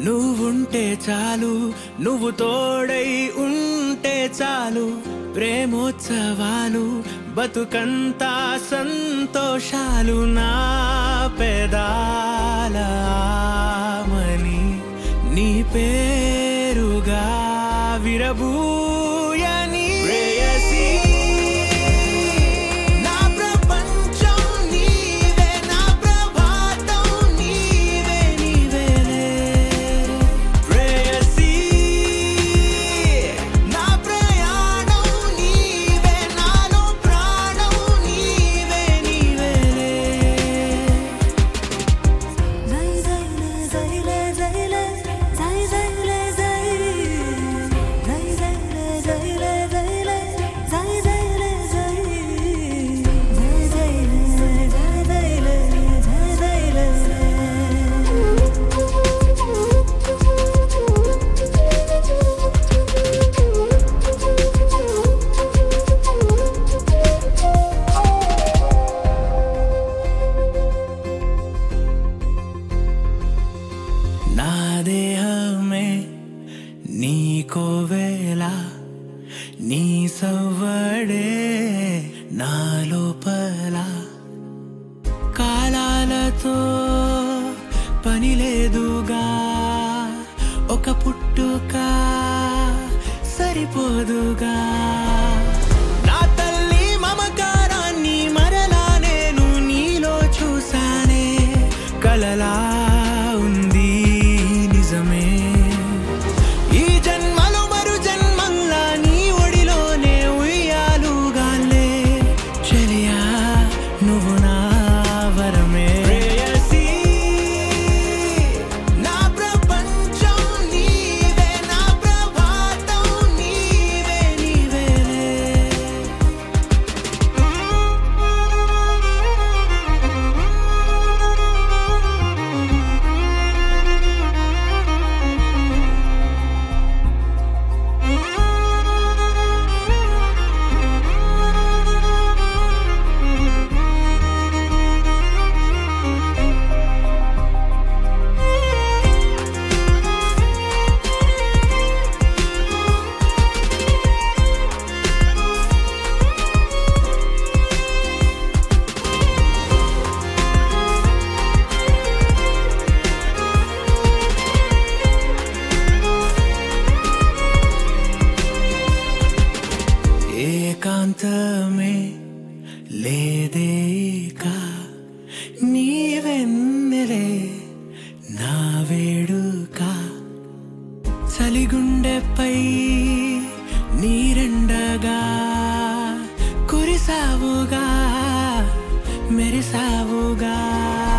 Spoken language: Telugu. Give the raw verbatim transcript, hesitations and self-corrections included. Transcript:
నువ్వుంటే చాలు, నువ్వు తోడై ఉంటే చాలు. ప్రేమోత్సవాలు బతుకంతా సంతోషాలు. నా పెదాల ఆమని నీ పేరుగా విరబూయని ప్రేయసీ. నా ప్రపంచం నీవే, నా ప్రభాతం నీవే, నీవేలే ప్రేయసీ. నా ప్రయాణం నీవే, నాలో ప్రాణం నీవే, నీవేలే. నా దేహమే నీ కోవెల, నీ సవ్వడే నా లోపల. కాలాలతో పని లేదుగా, ఒక పుట్టుక సరిపోదుగా. నా తల్లి మమకారాన్ని మరలా నేను నీలో చూసానే. కలలా ఉంది నిజమే, ఈ జన్మలో మరు జన్మంలా నీ ఒడిలోనే ఉయ్యాలుగాలే. చెలియా నువ్వు నా వరమే ప్రేయసీ. నా ప్రపంచం నీవే, నా ప్రభాతం నీవే, నీవేలే. ఏకాంతమే లేదేక, నీవెన్నెలే నా వేడుక. చలిగుండెపై నీరెండగా కురిసావుగా, మెరిసావుగా.